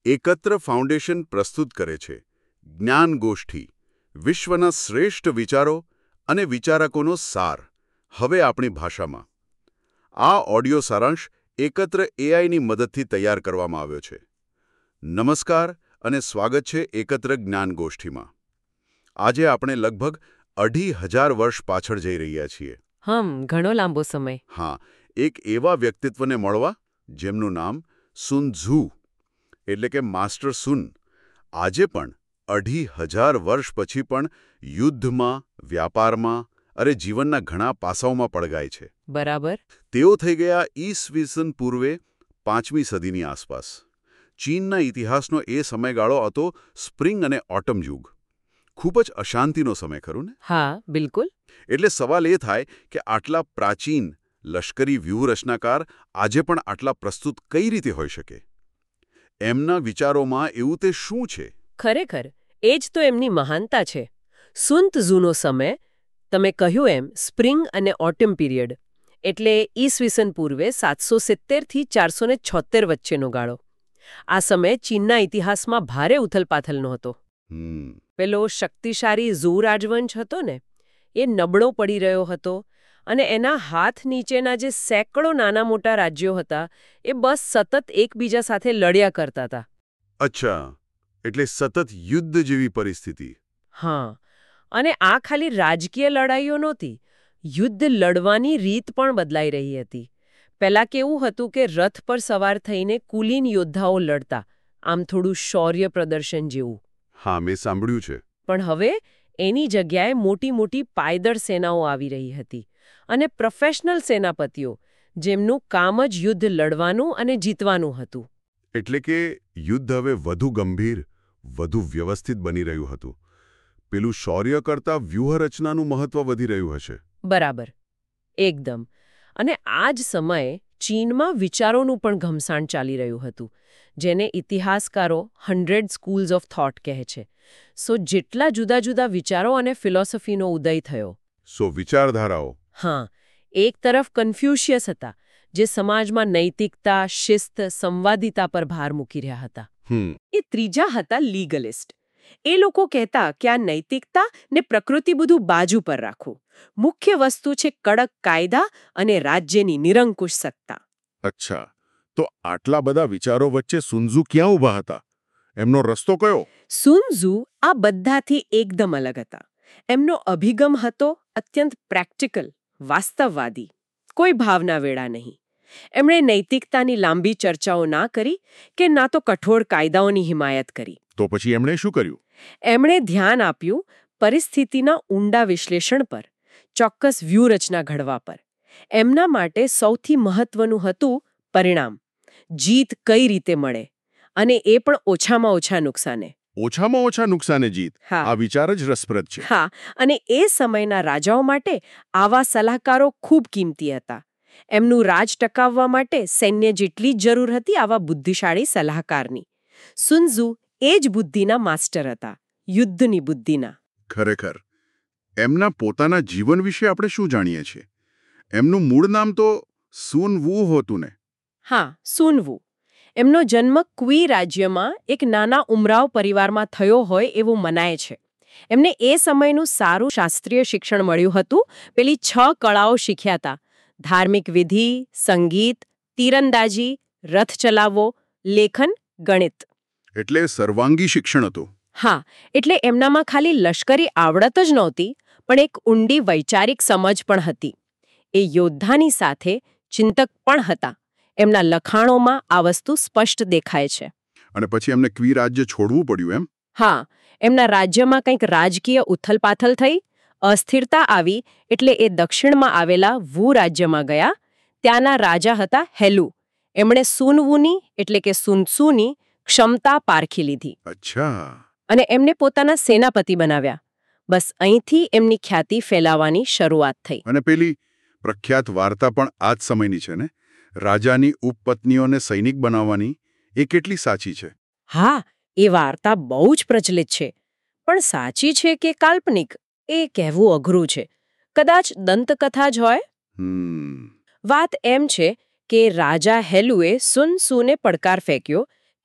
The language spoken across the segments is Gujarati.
એકત્ર ફાઉન્ડેશન પ્રસ્તુત કરે છે જ્ઞાન ગોષ્ઠી, વિશ્વના શ્રેષ્ઠ વિચારો અને વિચારકોનો સાર, હવે આપણી ભાષામાં. આ ઓડિયો સારાંશ એકત્ર એઆઈની મદદથી તૈયાર કરવામાં આવ્યો છે. નમસ્કાર અને સ્વાગત છે એકત્ર જ્ઞાન ગોષ્ઠીમાં. આજે આપણે લગભગ 2500 વર્ષ પાછળ જઈ રહ્યા છીએ. ઘણો લાંબો સમય. હા, એક એવા વ્યક્તિત્વને મળવા જેમનું નામ સુન ઝુ એટલે કે માસ્ટર સુન આજે પણ 2500 વર્ષ પછી પણ યુદ્ધમાં, વ્યાપારમાં અને જીવનના ઘણા પાસાઓમાં પડગાય છે. બરાબર. તેઓ થઈ ગયા ઈસવીસન પૂર્વે 5મી સદીની આસપાસ. ચીનના ઇતિહાસનો એ સમયગાળો હતો સ્પ્રિંગ અને ઓટમ યુગ. ખૂબ જ અશાંતિનો સમય, ખરું ને? હા, બિલકુલ. એટલે સવાલ એ થાય કે આટલા પ્રાચીન લશ્કરી વ્યૂહરચનાકાર આજે પણ આટલા પ્રસ્તુત કઈ રીતે હોઈ શકે? એમના વિચારોમાં એવું તે શું છે? ખરેખર એ જ તો એમની મહાનતા છે. સુન ત્ઝુનો સમય, તમે કહ્યું એમ, સ્પ્રિંગ અને ઓટમ પીરિયડ, એટલે ઈસવીસન પૂર્વે 770 થી 476 વચ્ચેનો ગાળો. આ સમય ચીનના ઇતિહાસમાં ભારે ઉથલપાથલનો હતો. પેલો શક્તિશાળી ઝુ રાજવંશ હતો ને, એ નબળો પડી રહ્યો હતો અને એના હાથ નીચેના જે સેંકડો નાના મોટા રાજ્યો હતા એ બસ સતત એકબીજા સાથે લડ્યા કરતા હતા. અચ્છા, એટલે સતત યુદ્ધ જેવી પરિસ્થિતિ. હા, અને આ ખાલી રાજકીય લડાઈઓ નહોતી. યુદ્ધ લડવાની રીત પણ બદલાઈ રહી હતી. પહેલા કેવું હતું કે રથ પર સવાર થઈને કુલીન યોદ્ધાઓ લડતા, આમ થોડું શૌર્ય પ્રદર્શન જેવું. હા, મેં સાંભળ્યું છે. પણ હવે એની જગ્યાએ મોટી મોટી પાયદળ સેનાઓ આવી રહી હતી અને પ્રોફેશનલ સેનાપતિઓ, જેમનું કામ જ યુદ્ધ લડવાનું અને જીતવાનું હતું. એટલે કે યુદ્ધ હવે વધુ ગંભીર, વધુ વ્યવસ્થિત બની રહ્યું હતું. પેલું શૌર્ય કરતાં વ્યૂહરચનાનું મહત્વ વધી રહ્યું હશે. બરાબર, એકદમ. અને આ જ સમયે ચીનમાં વિચારોનું પણ ઘમસાણ ચાલી રહ્યું હતું, જેને ઇતિહાસકારો 100 સ્કૂલ્સ ઓફ થોટ કહે છે. જેટલા જુદા જુદા વિચારો અને ફિલોસોફીનો ઉદય થયો. વિચારધારાઓ. હા, એક તરફ કન્ફ્યુશિયસ હતા, જે સમાજમાં નૈતિકતા, શિસ્ત, સંવાદિતા પર ભાર મૂકી રહ્યા હતા. એ ત્રીજા હતા લીગલિસ્ટ. એ લોકો કહેતા કે આ નૈતિકતા ને પ્રકૃતિ બધું બાજુ પર રાખવું. મુખ્ય વસ્તુ છે કડક કાયદા અને રાજ્યની નિરંકુશ સત્તા. અચ્છા, તો આટલા બધા વિચારો વચ્ચે સુન ઝુ ક્યાં ઊભા હતા? એમનો રસ્તો કયો? સુન ઝુ આ બધાથી એકદમ અલગ હતા. એમનો અભિગમ હતો અત્યંત પ્રેક્ટિકલ, વાસ્તવવાદી. કોઈ ભાવના વેડા નહીં. એમણે નૈતિકતાની લાંબી ચર્ચાઓ ના કરી કે ના તો કઠોર કાયદાઓની હિમાયત કરી. તો પછી એમણે શું કર્યું? એમણે ધ્યાન આપ્યું પરિસ્થિતિના ઊંડા વિશ્લેષણ પર, ચોક્કસ વ્યૂહરચના ઘડવા પર. એમના માટે સૌથી મહત્વનું હતું પરિણામ. જીત કઈ રીતે મળે, અને એ પણ ઓછામાં ઓછા નુકસાને. ઓછામાં ઓછા નુકસાને જીત. આ વિચાર જ રસપ્રદ છે. હા, અને એ સમયના રાજાઓ માટે આવા સલાહકારો ખૂબ કિંમતી હતા. એમનું રાજ ટકાવવા માટે સૈન્ય જેટલી જ જરૂર હતી આવા બુદ્ધિશાળી સલાહકારની. સુન ઝુ એ જ બુદ્ધિના માસ્ટર હતા, યુદ્ધની બુદ્ધિના. ખરેખર. એમના પોતાના જીવન વિશે આપણે શું જાણીએ છીએ? એમનું મૂળ નામ તો સુન વુ હતું ને? હા, સુન વુ. એમનો જન્મ ક્વી રાજ્યમાં એક નાના ઉમરાવ પરિવારમાં થયો હોય એવું મનાય છે. એમને એ સમયનું સારું શાસ્ત્રીય શિક્ષણ મળ્યું હતું. પેલી 6 કળાઓ શીખ્યા હતા: ધાર્મિક વિધિ, સંગીત, તીરંદાજી, રથ ચલાવવો, લેખન, ગણિત. એટલે સર્વાંગી શિક્ષણ હતું. હા, એટલે એમનામાં ખાલી લશ્કરી આવડત જ નહોતી, પણ એક ઊંડી વૈચારિક સમજ પણ હતી. એ યોદ્ધાની સાથે ચિંતક પણ હતા. એમના લખાણોમાં આ વસ્તુ સ્પષ્ટ દેખાય છે. અને પછી એમને ક્વી રાજ્ય છોડવું પડ્યું એમ? હા, એમના રાજ્યમાં કંઈક રાજકીય ઉથલપાથલ થઈ, અસ્થિરતા આવી, એટલે એ દક્ષિણમાં આવેલા વુ રાજ્યમાં ગયા. ત્યાંના રાજા હતા હેલુ. એમણે સુન વુની એટલે કે સુન ત્ઝુની ક્ષમતા પારખી લીધી. અચ્છા. અને એમને પોતાના સેનાપતિ બનાવ્યા. બસ અહીંથી એમની ખ્યાતિ ફેલાવાની શરૂઆત થઈ. અને પેલી પ્રખ્યાત વાર્તા પણ આ જ સમયની છે ને? રાજાની ઉપપત્નીઓને સૈનિક બનાવવાની, એ કેટલી સાચી છે? હા, એ વાર્તા બહુ જ પ્રચલિત છે. પણ સાચી છે કે કાલ્પનિક, એ કહેવું અઘરું છે. કદાચ દંતકથા જ હોય. વાત એમ છે કે રાજા હેલુએ સુન ત્ઝુને પડકાર ફેંક્યો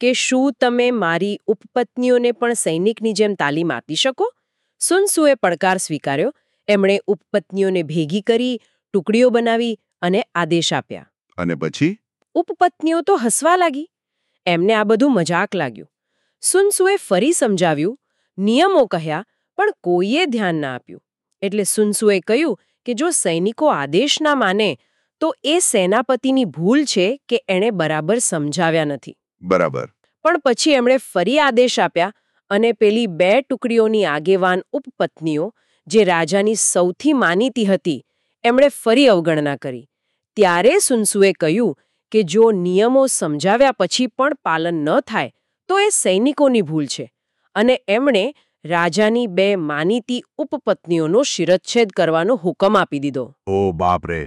કે શું તમે મારી ઉપપત્નીઓને પણ સૈનિકની જેમ તાલીમ આપી શકો? સુન ત્ઝુએ પડકાર સ્વીકાર્યો. એમણે ઉપપત્નીઓને ભેગી કરી, ટુકડીઓ બનાવી અને આદેશ આપ્યા. અને પછી ઉપપત્નીઓ તો હસવા લાગી. એમને આ બધું મજાક લાગ્યું. સુન ત્ઝુએ ફરી સમજાવ્યું, નિયમો કહ્યા, પણ કોઈએ ધ્યાન ના આપ્યું. એટલે સુન ત્ઝુએ કહ્યું કે જો સૈનિકો આદેશ ના માને તો એ સેનાપતિની ભૂલ છે કે એણે બરાબર સમજાવ્યા નથી. બરાબર. પણ પછી એમણે ફરી આદેશ આપ્યા અને પેલી 2 ટુકડીઓની આગેવાન ઉપપત્નીઓ, જે રાજાની સૌથી માનીતી હતી, એમણે ફરી અવગણના કરી. ત્યારે સુન ત્ઝુએ કહ્યું કે જો નિયમો સમજાવ્યા પછી પણ પાલન ન થાય તો એ સૈનિકોની ભૂલ છે, અને એમણે રાજાની 2 માનીતી ઉપપત્નીઓનો શિરચ્છેદ કરવાનો હુકમ આપી દીધો. ઓ બાપ રે,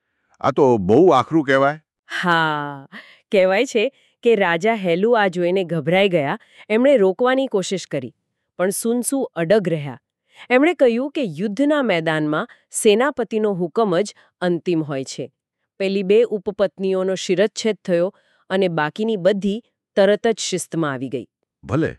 આ તો બહુ આકરું કહેવાય. હા, કહેવાય છે કે રાજા હેલુ આ જોઈને ગભરાઈ ગયા. એમણે રોકવાની કોશિશ કરી, પણ સુન ત્ઝુ અડગ રહ્યા. એમણે કહ્યું કે યુદ્ધના મેદાનમાં સેનાપતિનો હુકમ જ અંતિમ હોય છે. પેલી 2 ઉપપત્નીઓનો શિરચ્છેદ થયો અને બાકીની બધી તરત જ શિસ્તમાં આવી ગઈ. ભલે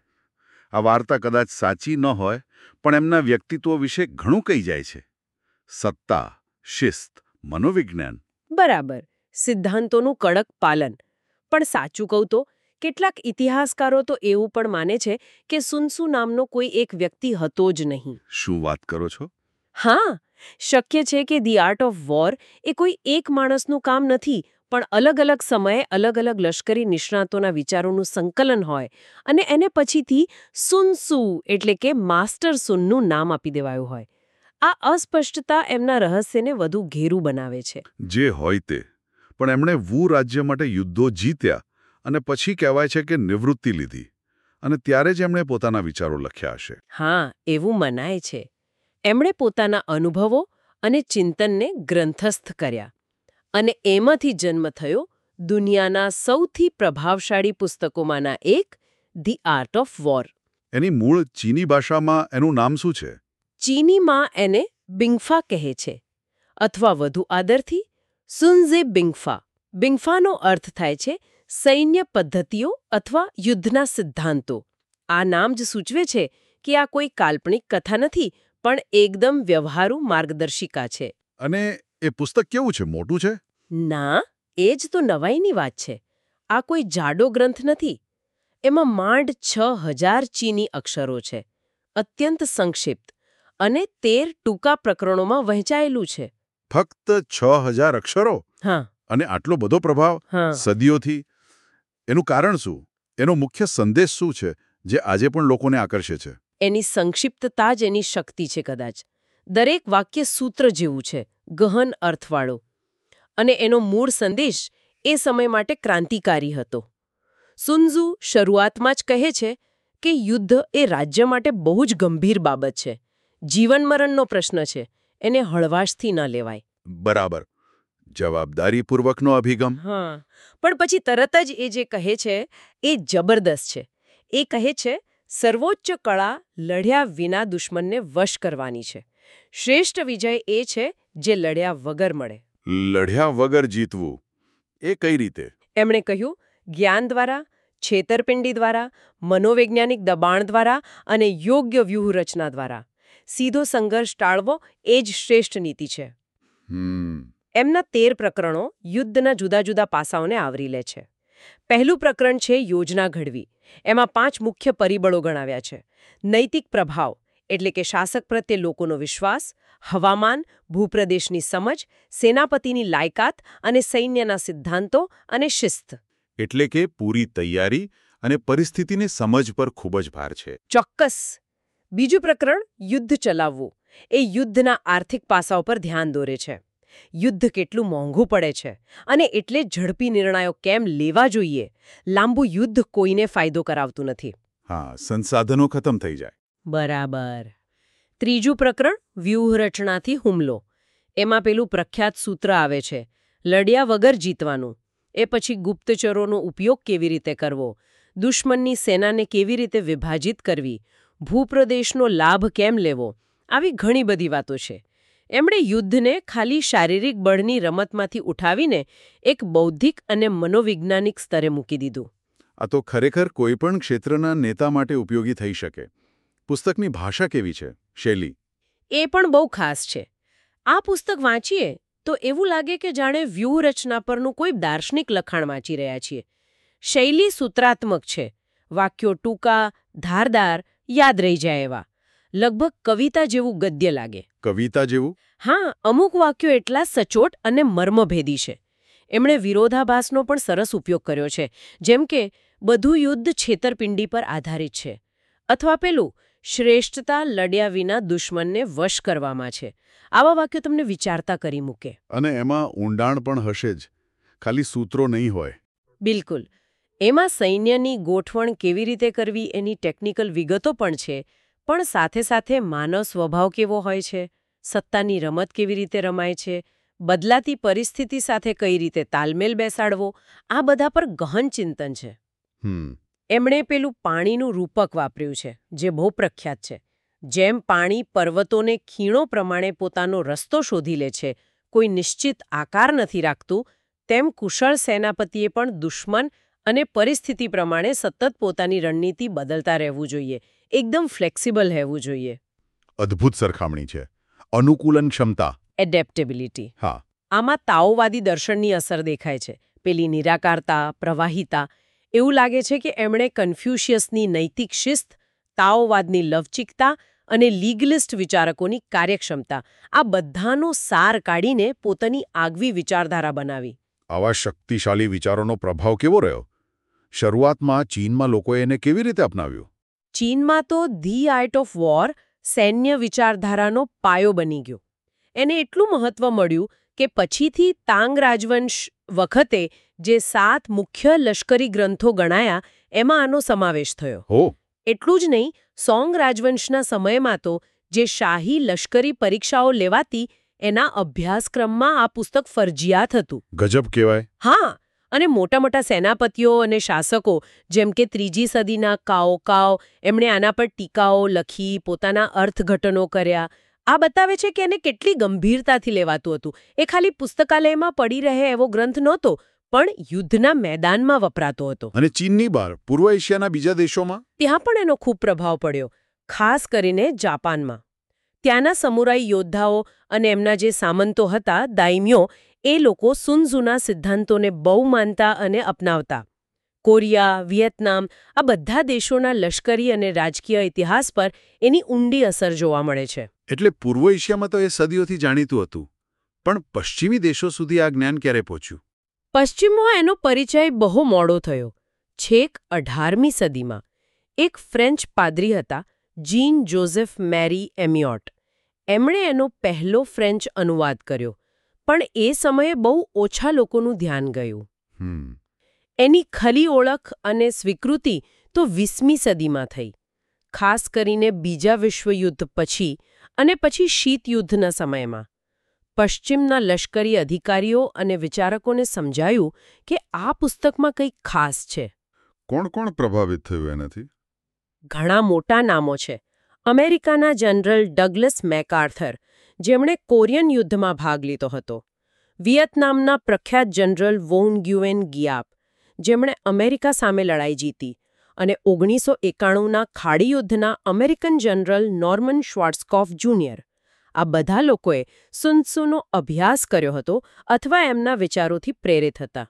આ વાર્તા કદાચ સાચી ન હોય, પણ એમના વ્યક્તિત્વ વિશે ઘણું કહી જાય છે. સત્તા, શિસ્ત, મનોવિજ્ઞાન. બરાબર, સિદ્ધાંતોનું કડક પાલન. પણ સાચું કહું તો કેટલાક ઇતિહાસકારો તો એવું પણ માને છે કે સુન ત્ઝુ નામનો કોઈ એક વ્યક્તિ હતો જ નહીં. શું વાત કરો છો? હા, શક્ય છે કે ધી આર્ટ ઓફ વોર એ કોઈ એક માણસનું કામ નથી, પણ અલગ અલગ સમયે અલગ અલગ લશ્કરી નિષ્ણાતોના વિચારોનું સંકલન હોય અને એને પછીથી સુન ત્ઝુ એટલે કે માસ્ટર સુનનું નામ આપી દેવાયું હોય. આ અસ્પષ્ટતા એમના રહસ્યને વધુ ઘેરું બનાવે છે. જે હોય તે, પણ એમણે વુ રાજ્ય માટે યુદ્ધો જીત્યા અને પછી કહેવાય છે કે નિવૃત્તિ લીધી, અને ત્યારે જ એમણે પોતાના વિચારો લખ્યા હશે. હા, એવું મનાય છે. એમણે પોતાના અનુભવો અને ચિંતનને ગ્રંથસ્થ કર્યા, અને એમાંથી જન્મ થયો દુનિયાના સૌથી પ્રભાવશાળી પુસ્તકોમાંના એક, ધી આર્ટ ઓફ વોર. એની મૂળ ચીની ભાષામાં એનું નામ શું છે? ચીનીમાં એને બિંગફા કહે છે, અથવા વધુ આદરથી સુનઝે બિંગફા. બિંગફાનો અર્થ થાય છે સૈન્ય પદ્ધતિઓ અથવા યુદ્ધના સિદ્ધાંતો. આ નામ જ સૂચવે છે કે આ કોઈ કાલ્પનિક કથા નથી, પણ એકદમ વ્યવહારુ માર્ગદર્શિકા છે. અને એ પુસ્તક કેવું છે? મોટું છે? ના, એ જ તો નવાઈની વાત છે. આ કોઈ જાડો ગ્રંથ નથી. એમાં માંડ 6000 ચીની અક્ષરો છે, અત્યંત સંક્ષિપ્ત, અને 13 ટૂંકા પ્રકરણોમાં વહેંચાયેલું છે. ફક્ત 6000 અક્ષરો? હા. અને આટલો બધો પ્રભાવ સદીઓથી? એનું કારણ શું? એનો મુખ્ય સંદેશ શું છે જે આજે પણ લોકોને આકર્ષે છે? એની સંક્ષિપ્તતા જ એની શક્તિ છે કદાચ. દરેક વાક્ય સૂત્ર જેવું છે, ગહન અર્થવાળો. અને એનો મૂળ સંદેશ એ સમય માટે ક્રાંતિકારી હતો. સુન ત્ઝુ શરૂઆતમાં જ કહે છે કે યુદ્ધ એ રાજ્ય માટે બહુ જ ગંભીર બાબત છે. જીવન મરણનો પ્રશ્ન છે, એને હળવાશથી ન લેવાય. બરાબર, જવાબદારીપૂર્વકનો અભિગમ. હા, પણ પછી તરત જ એ જે કહે છે એ જબરદસ્ત છે. એ કહે છે સર્વોચ્ચ કળા લડ્યા વિના દુશ્મનને વશ કરવાની છે. શ્રેષ્ઠ વિજય એ છે જે લડ્યા વગર મળે. લડ્યા વગર જીતવું, એ કઈ રીતે? એમણે કહ્યું, જ્ઞાન દ્વારા, છેતરપિંડી દ્વારા, મનોવૈજ્ઞાનિક દબાણ દ્વારા અને યોગ્ય વ્યૂહરચના દ્વારા. સીધો સંઘર્ષ ટાળવો એ જ શ્રેષ્ઠ નીતિ છે. એમના 13 પ્રકરણો યુદ્ધના જુદા જુદા પાસાઓને આવરી લે છે. પહેલું પ્રકરણ છે યોજના ઘડવી. એમાં 5 મુખ્ય પરિબળો ગણાવ્યા છે. નૈતિક પ્રભાવ એટલે કે શાસક પ્રત્યે લોકોનો વિશ્વાસ, હવામાન, ભૂપ્રદેશની સમજ, સેનાપતિની લાયકાત અને સૈન્યના સિદ્ધાંતો, અને શિસ્ત. એટલે કે પૂરી તૈયારી અને પરિસ્થિતિની સમજ પર ખૂબ જ ભાર છે. ચોક્કસ. બીજું પ્રકરણ યુદ્ધ ચલાવવું. એ યુદ્ધના આર્થિક પાસાઓ પર ધ્યાન દોરે છે. યુદ્ધ કેટલું મોંઘું પડે છે અને એટલે ઝડપી નિર્ણયો કેમ લેવા જોઈએ. લાંબુ યુદ્ધ કોઈને ફાયદો કરાવતું નથી. હા, સંસાધનો ખતમ થઈ જાય. બરાબર. ત્રીજું પ્રકરણ વ્યૂહરચનાથી હુમલો. એમાં પેલું પ્રખ્યાત સૂત્ર આવે છે, લડ્યા વગર જીતવાનું. એ પછી ગુપ્તચરોનો ઉપયોગ કેવી રીતે કરવો, દુશ્મનની સેનાને કેવી રીતે વિભાજિત કરવી, ભૂપ્રદેશનો લાભ કેમ લેવો, આવી ઘણી બધી વાતો છે. એમણે યુદ્ધને ખાલી શારીરિક બળની રમતમાંથી ઉઠાવીને એક બૌદ્ધિક અને મનોવૈજ્ઞાનિક સ્તરે મૂકી દીધું. આ તો ખરેખર કોઈપણ ક્ષેત્રના નેતા માટે ઉપયોગી થઈ શકે. પુસ્તકની ભાષા કેવી છે, શૈલી? એ પણ બહુ ખાસ છે. આ પુસ્તક વાંચીએ તો એવું લાગે કે જાણે વ્યૂહરચના પરનું કોઈ દાર્શનિક લખાણ વાંચી રહ્યા છીએ. શૈલી સૂત્રાત્મક છે. વાક્યો ટૂંકા, ધારદાર, યાદ રહી જાય એવા. લગભગ કવિતા જેવું ગદ્ય લાગે. કવિતા જેવું? હા, અમુક વાક્યો એટલા સચોટ અને મર્મભેદી છે. એમણે વિરોધાભાસનો પણ સરસ ઉપયોગ કર્યો છે. જેમ કે બધું યુદ્ધ છેતરપિંડી પર આધારિત છે. અથવા પેલું શ્રેષ્ઠતા લડ્યા વિના દુશ્મનને વશ કરવામાં છે. આવા વાક્યો તમને વિચારતા કરી મૂકે. અને એમાં ઊંડાણ પણ હશે જ, ખાલી સૂત્રો નહીં હોય. બિલકુલ. એમાં સૈન્યની ગોઠવણ કેવી રીતે કરવી એની ટેકનિકલ વિગતો પણ છે, પણ સાથે સાથે માનવ સ્વભાવ કેવો હોય છે, સત્તાની રમત કેવી રીતે રમાય છે, બદલાતી પરિસ્થિતિ સાથે કઈ રીતે તાલમેલ બેસાડવો, આ બધા પર ગહન ચિંતન છે. એમણે પેલું પાણીનું રૂપક વાપર્યું છે, જે બહુ પ્રખ્યાત છે. જેમ પાણી પર્વતોને ખીણો પ્રમાણે પોતાનો રસ્તો શોધી લે છે, કોઈ નિશ્ચિત આકાર નથી રાખતું, તેમ કુશળ સેનાપતિએ પણ દુશ્મન અને પરિસ્થિતિ પ્રમાણે સતત પોતાની રણનીતિ બદલતા રહેવું જોઈએ. એકદમ ફ્લેક્સિબલ રહેવું જોઈએ. અદ્ભુત સરખામણી છે. અનુકૂલન ક્ષમતા, એડેપ્ટેબિલિટી. હા, આમાં તાઓવાદી દર્શનની અસર દેખાય છે. પેલી નિરાકારતા, પ્રવાહિતા. એવું લાગે છે કે એમણે કન્ફ્યુશિયસની નૈતિક શિસ્ત, તાઓવાદની લવચિકતા અને લીગલિસ્ટ વિચારકોની કાર્યક્ષમતા, આ બધાનો સાર કાઢીને પોતાની આગવી વિચારધારા બનાવી. આવા શક્તિશાળી વિચારોનો પ્રભાવ કેવો રહ્યો? શરૂઆતમાં ચીનમાં લોકોએ એને કેવી રીતે અપનાવ્યું? ચીનમાં તો ધી આર્ટ ઓફ વોર સૈન્ય વિચારધારાનો પાયો બની ગયો. એને એટલું મહત્વ મળ્યું કે પછીથી તાંગ રાજવંશ વખતે જે 7 મુખ્ય લશ્કરી ગ્રંથો ગણાયા એમાં આનો સમાવેશ થયો. એટલું જ નહીં, સોંગ રાજવંશના સમયમાં તો જે શાહી લશ્કરી પરીક્ષાઓ લેવાતી એના અભ્યાસક્રમમાં આ પુસ્તક ફરજિયાત હતું. ગજબ કહેવાય. હા, અને મોટા મોટા સેનાપતિઓ અને શાસકો જેમ કે 3જી સદીના કાઓ એમણે આના પર ટીકાઓ લખી, પોતાના અર્થઘટનો કર્યા. આ બતાવે છે કે એને કેટલી ગંભીરતાથી લેવાતું હતું. એ ખાલી પુસ્તકાલયમાં પડી રહે એવો ગ્રંથ નહોતો, પણ યુદ્ધના મેદાનમાં વપરાતો હતો. અને ચીનની બહાર, પૂર્વ એશિયાના બીજા દેશોમાં? ત્યાં પણ એનો ખૂબ પ્રભાવ પડ્યો, ખાસ કરીને જાપાનમાં. ત્યાંના સમુરાઈ યોદ્ધાઓ અને એમના જે સામંતો હતા, દાયમ્યો, એ લોકો સુન ત્ઝુના સિદ્ધાંતોને બહુ માનતા અને અપનાવતા. કોરિયા, વિયેતનામ, આ બધા દેશોના લશ્કરી અને રાજકીય ઇતિહાસ પર એની ઊંડી અસર જોવા મળે છે. એટલે પૂર્વ એશિયામાં તો એ સદીઓથી જાણીતું હતું, પણ પશ્ચિમી દેશો સુધી આ જ્ઞાન ક્યારે પહોંચ્યું? પશ્ચિમમાં એનો પરિચય બહુ મોડો થયો. છેક 18મી સદીમાં એક ફ્રેન્ચ પાદરી હતા, જીન જોઝેફ મેરી એમિયોટ. એમણે એનો પહેલો ફ્રેન્ચ અનુવાદ કર્યો, પણ એ સમયે બહુ ઓછા લોકોનું ધ્યાન ગયું. એની ખરી ઓળખ અને સ્વીકૃતિ તો 20મી સદીમાં થઈ, ખાસ કરીને બીજા વિશ્વયુદ્ધ પછી અને પછી શીત યુદ્ધના સમયમાં. પશ્ચિમના લશ્કરી અધિકારીઓ અને વિચારકોને સમજાયું કે આ પુસ્તકમાં કંઈક ખાસ છે. કોણ કોણ પ્રભાવિત થયું એનાથી? ઘણા મોટા નામો છે. અમેરિકાના જનરલ ડગલસ મેકઆર્થર, જેમણે કોરિયન યુદ્ધમાં ભાગ લીધો હતો. વિયેતનામના પ્રખ્યાત જનરલ વોન ગ્યુએન ગિયાપ, જેમણે અમેરિકા સામે લડાઈ જીતી. અને 1991ના ખાડી યુદ્ધના American general Norman Schwarzkopf junior. આ બધા લોકોએ સુન ત્ઝુનો અભ્યાસ કર્યો હતો અથવા એમના વિચારોથી પ્રેરિત હતા.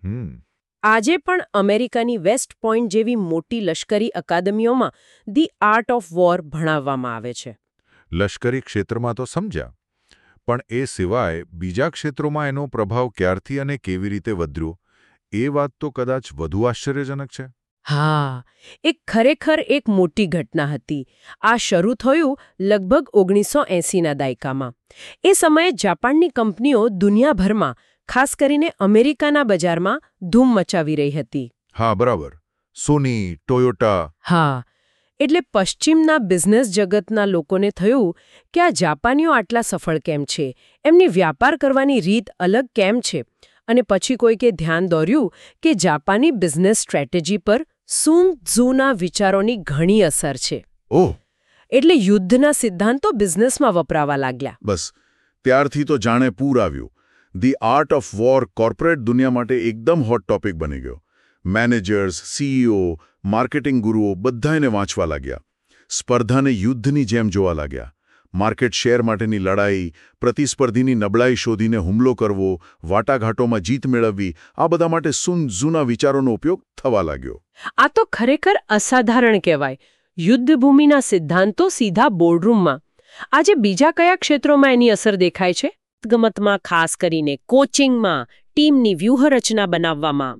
આજે પણ અમેરિકાની વેસ્ટ પોઇન્ટ જેવી મોટી લશ્કરી અકાદમીઓમાં ધી આર્ટ ઓફ વોર ભણાવવામાં આવે છે. લશ્કરી ક્ષેત્રમાં તો સમજ્યા, પણ એ સિવાય બીજા ક્ષેત્રોમાં એનો પ્રભાવ ક્યારથી અને કેવી રીતે વધ્યો, એ વાત તો કદાચ વધુ આશ્ચર્યજનક છે. હા, ખરેખર એક મોટી ઘટના હતી. આ શરૂ થયું લગભગ 1980ના દાયકામાં. એ સમયે જાપાનની કંપનીઓ દુનિયાભરમાં, ખાસ કરીને અમેરિકાના બજારમાં ધૂમ મચાવી રહી હતી. હા, બરાબર. Sony, Toyota. હા, એટલે પશ્ચિમના બિઝનેસ જગતના લોકોને થયું કે આ જાપાનીઓ આટલા સફળ કેમ છે, એમની વ્યાપાર કરવાની રીત અલગ કેમ છે. અને પછી કોઈકે ધ્યાન દોર્યું કે જાપાની બિઝનેસ સ્ટ્રેટેજી પર સુન ત્ઝુના વિચારોની ઘણી અસર છે. ઓહ! એટલે યુદ્ધના સિદ્ધાંતો બિઝનેસમાં વપરાવા લાગ્યા. બસ, ત્યારથી તો જાણે પૂર આવ્યું. The art of war corporate દુનિયા માટે એકદમ હોટ ટોપિક બની ગયો. મેનેજર્સ, સીઈઓ, માર્કેટિંગ ગુરુઓ બધા એને વાંચવા લાગ્યા. સ્પર્ધાને યુદ્ધની જેમ જોવા લાગ્યા. માર્કેટ શેર માટેની લડાઈ, પ્રતિસ્પર્ધીની નબળાઈ શોધીને હુમલો કરવો, વાટાઘાટોમાં જીત મેળવવી, આ બધા માટે સુન ઝુના વિચારોનો ઉપયોગ થવા લાગ્યો. આ તો ખરેખર અસાધારણ કહેવાય. યુદ્ધભૂમિના સિદ્ધાંતો સીધા બોર્ડરૂમમાં. આજે બીજા કયા ક્ષેત્રોમાં એની અસર દેખાય છે? ગમતમાં, ખાસ કરીને કોચિંગમાં, ટીમની વ્યૂહરચના બનાવવામાં.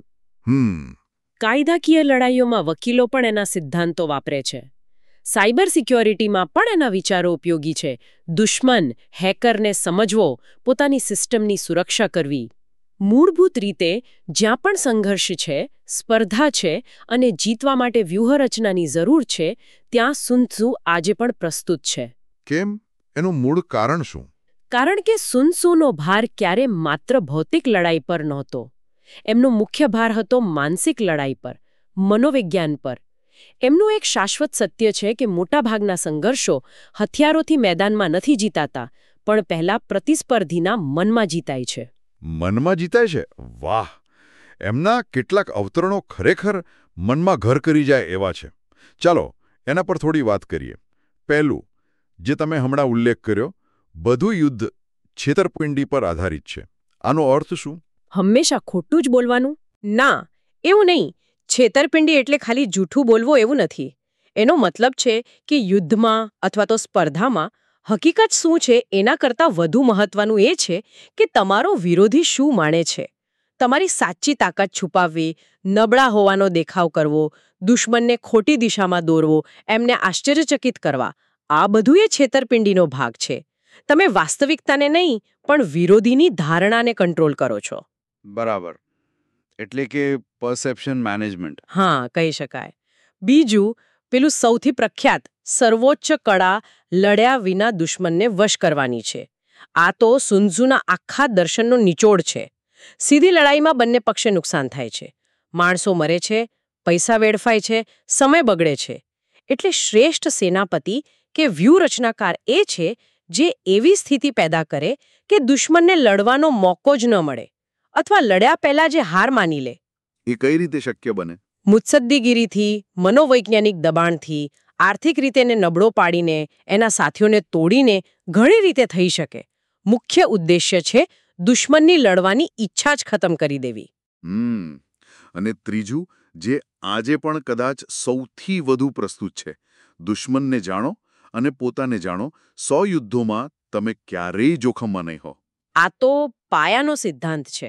કાયદાકીય લડાઈઓમાં વકીલો પણ એના સિદ્ધાંતો વાપરે છે. સાયબર સિક્યોરિટીમાં પણ એના વિચારો ઉપયોગી છે. દુશ્મન, હેકરને સમજવો, પોતાની સિસ્ટમની સુરક્ષા કરવી. મૂળભૂત રીતે જ્યાં પણ સંઘર્ષ છે, સ્પર્ધા છે અને જીતવા માટે વ્યૂહરચનાની જરૂર છે, ત્યાં સુન ત્ઝુ આજે પણ પ્રસ્તુત છે. કેમ? એનું મૂળ કારણ શું? કારણ કે સુન ત્ઝુનો ભાર ક્યારે માત્ર ભૌતિક લડાઈ પર નહોતો. એમનો મુખ્ય ભાર હતો માનસિક લડાઈ પર, મનોવિજ્ઞાન પર. એમનું એક શાશ્વત સત્ય છે કે મોટાભાગના સંઘર્ષો હથિયારોથી મેદાનમાં નથી જીતાતા, પણ પહેલા પ્રતિસ્પર્ધીના મનમાં જીતાય છે. મનમાં જીતાય છે? વાહ! એમના કેટલાક અવતરણો ખરેખર મનમાં ઘર કરી જાય એવા છે. ચાલો એના પર થોડી વાત કરીએ. પહેલું, જે તમે હમણાં ઉલ્લેખ કર્યો, બધું યુદ્ધ છેતરપિંડી પર આધારિત છે. આનો અર્થ શું? હંમેશા ખોટું જ બોલવાનું? ના, એવું નહીં. છેતરપિંડી એટલે ખાલી જૂઠું બોલવું એવું નથી. એનો મતલબ છે કે યુદ્ધમાં અથવા તો સ્પર્ધામાં હકીકત શું છે એના કરતાં વધુ મહત્વનું એ છે કે તમારો વિરોધી શું માને છે. તમારી સાચી તાકાત છુપાવવી, નબળા હોવાનો દેખાવ કરવો, દુશ્મનને ખોટી દિશામાં દોરવો, એમને આશ્ચર્યચકિત કરવા, આ બધું એ છેતરપિંડીનો ભાગ છે. તમે વાસ્તવિકતાને નહીં, પણ વિરોધીની ધારણાને કંટ્રોલ કરો છો. બરાબર. એટલે કે પરસેપ્શન મેનેજમેન્ટ. હા, કહી શકાય. બીજું, પેલું સૌથી પ્રખ્યાત સર્વોચ્ચ કળા લડ્યા વિના દુશ્મનને વશ કરવાની છે. આ તો સુન ત્ઝુના આખા દર્શનનો નિચોડ છે. સીધી લડાઈમાં બંને પક્ષે નુકસાન થાય છે. માણસો મરે છે, પૈસા વેડફાય છે, સમય બગડે છે. એટલે શ્રેષ્ઠ સેનાપતિ કે વ્યૂહરચનાકાર એ છે જે એવી સ્થિતિ પેદા કરે કે દુશ્મનને લડવાનો મોકો જ ન મળે, અથવા લડ્યા પહેલા જે હાર માની લે. એ કઈ રીતે શક્ય બને? મુત્સદ્દીગીરીથી, મનોવૈજ્ઞાનિક દબાણથી, આર્થિક રીતે એને નબળો પાડીને, એના સાથીઓને તોડીને ઘણી રીતે થઈ શકે. મુખ્ય ઉદ્દેશ્ય છે દુશ્મનની લડવાની ઈચ્છા જ ખતમ કરી દેવી. અને ત્રીજું, જે આજે પણ કદાચ સૌથી વધુ પ્રસ્તુત છે, દુશ્મનને જાણો અને પોતાને જાણો. 100 યુદ્ધોમાં તમે ક્યારેય જોખમમાં નહીં હો. આ તો પાયાનો સિદ્ધાંત છે.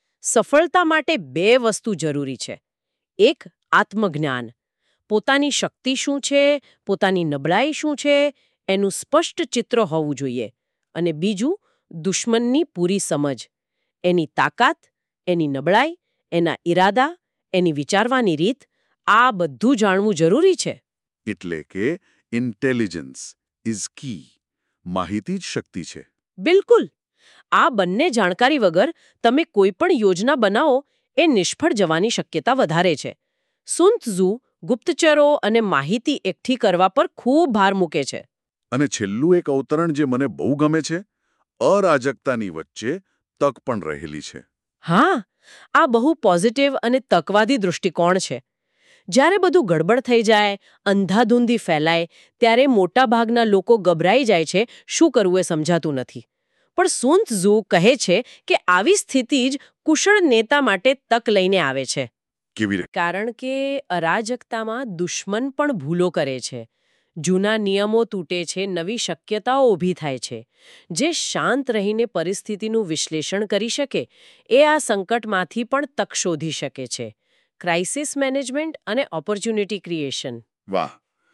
સફળતા માટે 2 વસ્તુ જરૂરી છે. એક, આત્મજ્ઞાન. પોતાની શક્તિ શું છે, પોતાની નબળાઈ શું છે, એનું સ્પષ્ટ ચિત્ર હોવું જોઈએ. અને બીજું, દુશ્મનની પૂરી સમજ. એની તાકાત, એની નબળાઈ, એના ઈરાદા, એની વિચારવાની રીત, આ બધું જાણવું જરૂરી છે. એટલે કે ઇન્ટેલિજન્સ ઇઝ કી. માહિતી જ શક્તિ છે. બિલકુલ. આ બંને જાણકારી વગર તમે કોઈ પણ યોજના બનાવો એ નિષ્ફળ જવાની શક્યતા વધારે છે. સુન ત્ઝુ ગુપ્તચરો અને માહિતી એકઠી કરવા પર ખૂબ ભાર મૂકે છે. અને છેલ્લું એક અવતરણ જે મને બહુ ગમે છે, અરાજકતાની વચ્ચે તક પણ રહેલી છે. હા, આ બહુ પોઝિટિવ અને તકવાદી દૃષ્ટિકોણ છે. જ્યારે બધું ગડબડ થઈ જાય, અંધાધૂંધી ફેલાય, ત્યારે મોટાભાગના લોકો ગભરાઈ જાય છે, શું કરવું એ સમજાતું નથી. પણ સુન ત્ઝુ કહે છે કે આવી સ્થિતિ જ કુશળ નેતા માટે તક લઈને આવે છે. કેવી રીતે? કારણ કે અરાજકતામાં દુશ્મન પણ ભૂલો કરે છે. જૂના નિયમો તૂટે છે, નવી શક્યતાઓ ઊભી થાય છે. જે શાંત રહીને પરિસ્થિતિનું વિશ્લેષણ કરી શકે, એ આ સંકટમાંથી પણ તક શોધી શકે છે. ક્રાઇસિસ મેનેજમેન્ટ અને ઓપોર્ચ્યુનિટી ક્રિએશન. વાહ!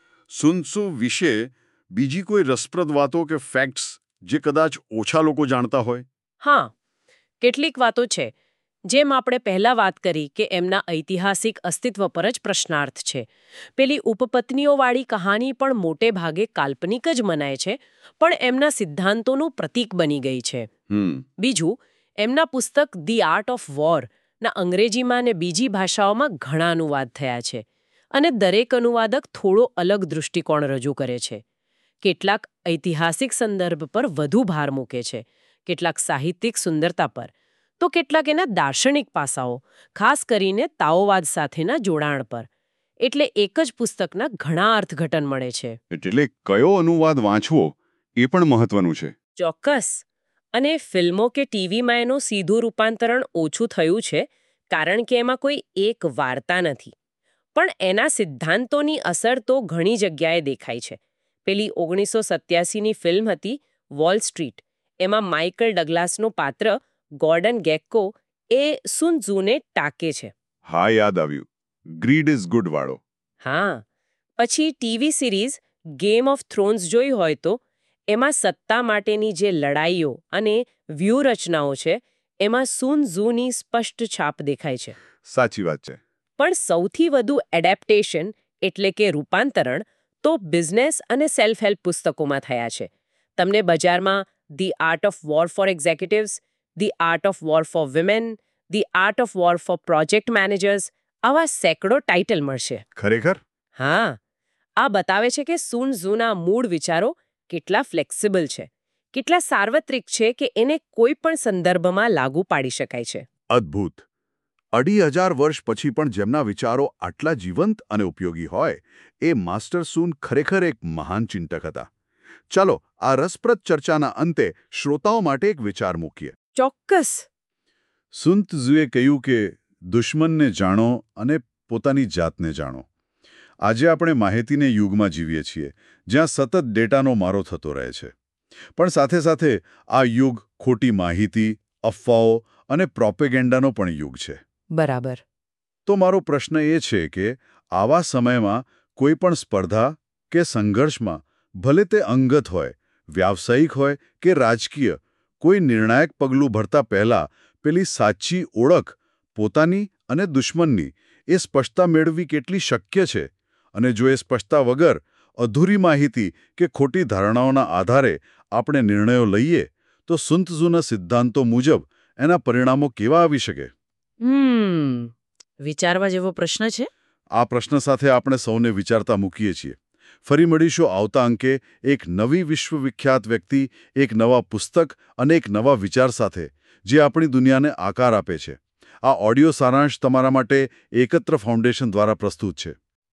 સુન ત્ઝુ વિશે બીજી કોઈ રસપ્રદ વાતો કે ફેક્ટ્સ જે કદાચ ઓછા લોકો જાણતા હોય? હા, કેટલીક વાતો છે. જેમ આપણે પહેલા વાત કરી કે એમના ઐતિહાસિક અસ્તિત્વ પર જ પ્રશ્નાર્થ છે. પેલી ઉપપત્નીઓવાળી કહાની પણ મોટે ભાગે કાલ્પનિક જ મનાય છે, પણ એમના સિદ્ધાંતોનું પ્રતીક બની ગઈ છે. બીજું, એમના પુસ્તક ધી આર્ટ ઓફ વોર ના અંગ્રેજીમાં અને બીજી ભાષાઓમાં ઘણા અનુવાદ થયા છે. અને દરેક અનુવાદક થોડો અલગ દૃષ્ટિકોણ રજૂ કરે છે. કેટલાક ઐતિહાસિક સંદર્ભ પર વધુ ભાર મૂકે છે, કેટલાક સાહિત્યિક સુંદરતા પર, તો કેટલાક એના દાર્શનિક પાસાઓ, ખાસ કરીને તાઓવાદ સાથેના જોડાણ પર. એટલે એક જ પુસ્તકના ઘણા અર્થઘટન મળે છે. એટલે કયો અનુવાદ વાંચવો એ પણ મહત્વનું છે. ચોક્કસ. અને ફિલ્મો કે ટીવીમાં એનું સીધું રૂપાંતરણ ઓછું થયું છે, કારણ કે એમાં કોઈ એક વાર્તા નથી. પણ એના સિદ્ધાંતોની અસર તો ઘણી જગ્યાએ દેખાય છે. પેલી 1987ની ફિલ્મ હતી વોલ સ્ટ્રીટ. એમાં માઇકલ ડગલાસનું પાત્ર ગોર્ડન ગેક્કો એ સુન ત્ઝુને ટાંકે છે. હા, યાદ આવ્યું. ગ્રીડ ઇઝ ગુડ વાળો. હા. પછી TV series Game of Thrones જોઈ હોય તો એમાં સત્તા માટેની જે લડાઈઓ અને વ્યૂહરચનાઓ છે એમાં સુન ત્ઝુની સ્પષ્ટ છાપ દેખાય છે. સાચી વાત છે. પણ સૌથી વધુ એડેપ્ટેશન એટલે કે રૂપાંતરણ તો બિઝનેસ અને સેલ્ફ હેલ્પ પુસ્તકોમાં થયા છે. તમને બજારમાં the art of war for executives, the art of war for women, the art of war for project managers આવા સેંકડો ટાઇટલ મળશે. ખરેખર? હા. આ બતાવે છે કે સુન ત્ઝુના મૂળ વિચારો કેટલા ફ્લેક્સિબલ છે, કેટલા સાર્વત્રિક છે કે એને કોઈ પણ સંદર્ભમાં લાગુ પાડી શકાય છે. અદ્ભુત. 2500 વર્ષ પછી પણ જેમના વિચારો આટલા જીવંત અને ઉપયોગી હોય એ માસ્ટર સુન ખરેખર એક મહાન ચિંતક હતા. ચાલો આ રસપ્રદ ચર્ચાના અંતે શ્રોતાઓ માટે એક વિચાર મૂકીએ. ચોક્કસ. સુન ત્ઝુએ કહ્યું કે દુશ્મનને જાણો અને પોતાની જાતને જાણો. આજે આપણે માહિતીને યુગમાં જીવીએ છીએ જ્યાં સતત ડેટાનો મારો થતો રહે છે. પણ સાથે સાથે આ યુગ ખોટી માહિતી, અફવાઓ અને પ્રોપેગેન્ડાનો પણ યુગ છે. બરાબર. તો મારો પ્રશ્ન એ છે કે આવા સમયમાં કોઈ પણ સ્પર્ધા કે સંઘર્ષમાં, ભલે તે અંગત હોય, વ્યાવસાયિક હોય કે રાજકીય, કોઈ નિર્ણાયક પગલું ભરતા પહેલા પેલી સાચી ઓળખ પોતાની અને દુશ્મનની એ સ્પષ્ટતા મેળવવી કેટલી શક્ય છે? અને જો એ સ્પષ્ટતા વગર અધૂરી માહિતી કે ખોટી ધારણાઓના આધારે આપણે નિર્ણયો લઈએ તો સુન ત્ઝુના સિદ્ધાંતો મુજબ એના પરિણામો કેવા આવી શકે? વિચારવા જેવો પ્રશ્ન છે. આ પ્રશ્ન સાથે આપણે સૌને વિચારતા મૂકીએ છીએ. ફરી મળીશું આવતા અંકે એક નવી વિશ્વવિખ્યાત વ્યક્તિ, એક નવા પુસ્તક અને એક નવા વિચાર સાથે જે આપણી દુનિયાને આકાર આપે છે. આ ઓડિયો સારાંશ તમારા માટે એકત્ર ફાઉન્ડેશન દ્વારા પ્રસ્તુત છે.